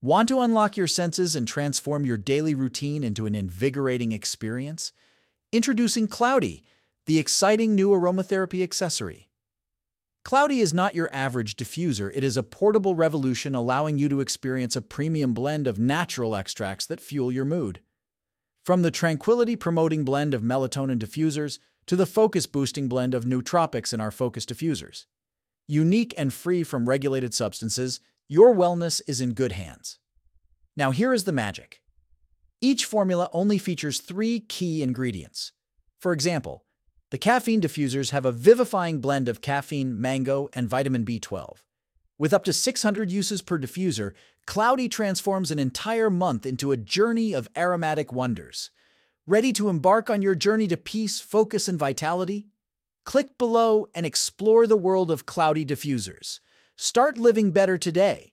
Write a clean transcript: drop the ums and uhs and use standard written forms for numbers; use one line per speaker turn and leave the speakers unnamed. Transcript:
Want to unlock your senses and transform your daily routine into an invigorating experience? Introducing Cloudy, the exciting new aromatherapy accessory. Cloudy is not your average diffuser, it is a portable revolution allowing you to experience a premium blend of natural extracts that fuel your mood. From the tranquility-promoting blend of melatonin diffusers to the focus-boosting blend of nootropics in our focus diffusers. Unique and free from regulated substances, your wellness is in good hands. Now here is the magic. Each formula only features 3 key ingredients. For example, the caffeine diffusers have a vivifying blend of caffeine, mango, and vitamin B12. With up to 600 uses per diffuser, Cloudy transforms an entire month into a journey of aromatic wonders. Ready to embark on your journey to peace, focus, and vitality? Click below and explore the world of Cloudy diffusers. Start living better today.